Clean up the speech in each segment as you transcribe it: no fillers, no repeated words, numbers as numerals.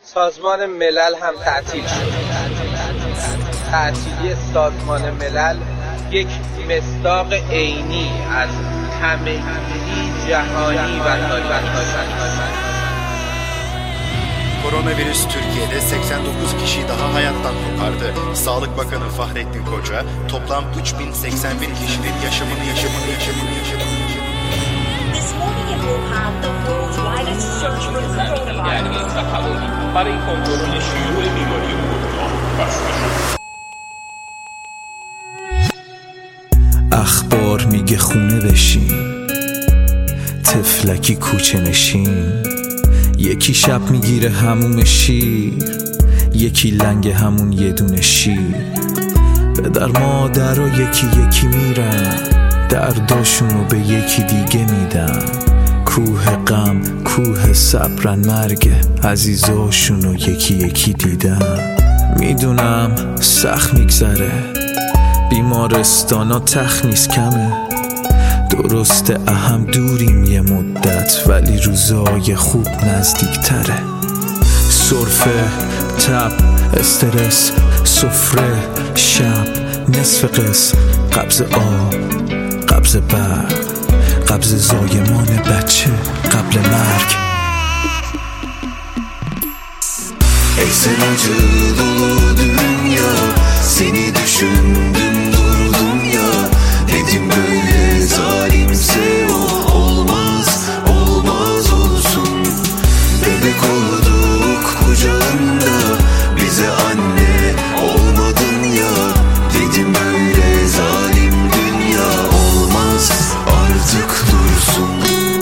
سازمان ملل هم تعطیل شد. تعطیلی سازمان ملل یک مصداق عینی از همگی جهانی و Koronavirüs Türkiye'de 89 kişi daha hayattan kopardı. Sağlık Bakanı Fahrettin Koca toplam 3081 kişinin yaşamını. This morning in Wuhan, the world's widest search for coronavirus. Para il controllo شیوع بیماری کرونا بسته شد. اخبار میگه خونه بشین، تفلکی کوچه نشین، یکی شب میگیره هموم شیر، یکی لنگ همون یه دونه شیر. پدر مادر و یکی میرن، درداشونو به یکی دیگه میدن. کوه غم کوه صبرن، مرگ عزیزاشونو یکی دیدن. میدونم سخت میگذره، بیمارستانا تخت نیست کمه. درسته اهم دوریم یه مدت، ولی روزای خوب نزدیک تره. سرفه، تب، استرس، سفره، شب، نصف قسم، قبض آب، قبض برق، قبض زایمان بچه قبل مرگ. Ey sen acı dolu dünya, seni düşündüm durdum ya. Dedim böyle zalimse o olmaz, olmaz olsun. Bebek olduk kucağında, bize anne olmadın ya. Dedim böyle zalim dünya olmaz, artık dursun.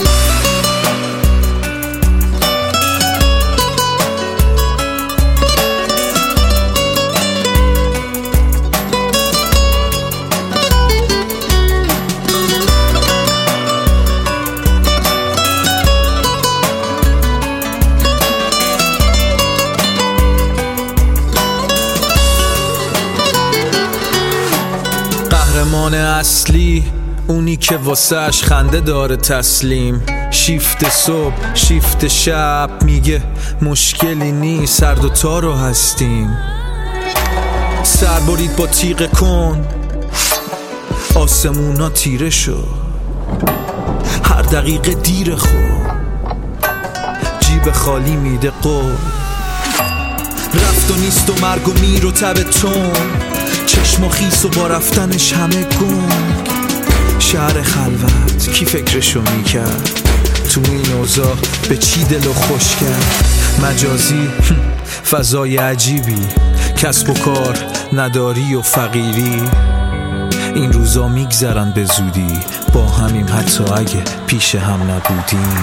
قهرمان اصلی اونی که واسهش خنده داره تسلیم. شیفت صبح شیفت شب، میگه مشکلی نیست هر دوتا رو هستیم. سر برید با تیغ کن، آسمونا تیره شد. هر دقیقه دیر خود، جیب خالی میده قول. رفت و نیست و مرگ و میر و تب تون، چشم و خیس و با رفتنش همه گنگ. شهر خلوت کی فکرشو میکرد، تو این اوضاع به چی دلو خوش کرد. مجازی فضای عجیبی، کسب و کار نداری و فقیری. این روزا میگذرن به زودی، با همین حتی اگه پیش هم نبودیم.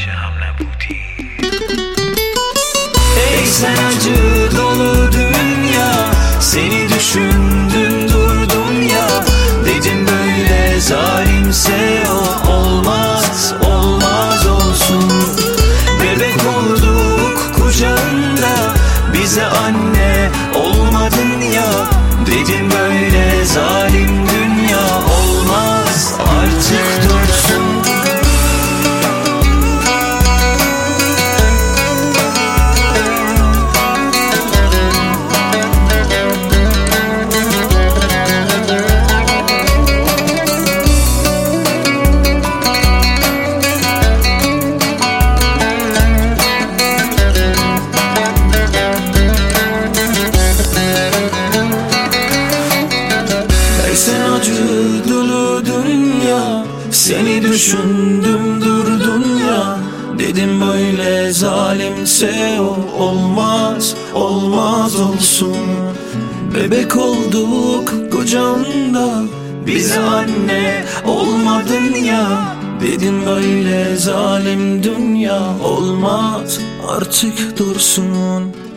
Ey sen acı dolu dünya, seni düşündüm durdum ya. Dedim böyle zalimse o olmaz, olmaz olsun. Bebek olduk kucağında, bize anne olmadın ya. Dedim böyle zalim dünya olmaz, artık dursun. Seni düşündüm durdum ya. Dedim böyle zalimse o olmaz, olmaz olsun. Bebek olduk kucağında, bize anne olmadın ya. Dedim böyle zalim dünya olmaz, artık dursun.